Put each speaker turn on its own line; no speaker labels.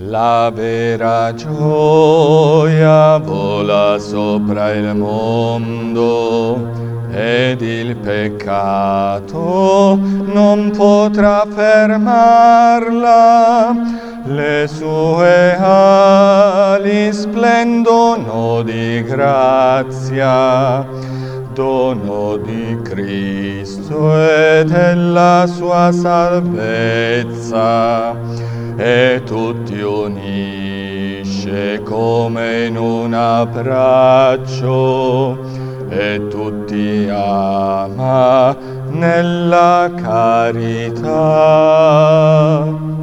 La vera gioia vola sopra il mondo ed il peccato non potrà fermarla. Le sue ali splendono di grazia, dono di Cristo e della sua salvezza, e tutti unisce come in un abbraccio, e tutti ama nella carità.